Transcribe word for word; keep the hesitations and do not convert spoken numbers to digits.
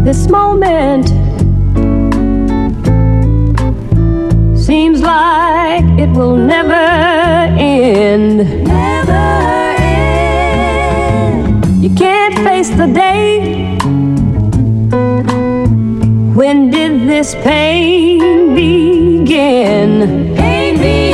This moment seems like it will never end. Never end. You can't face the day. When did this pain begin? Pain begin.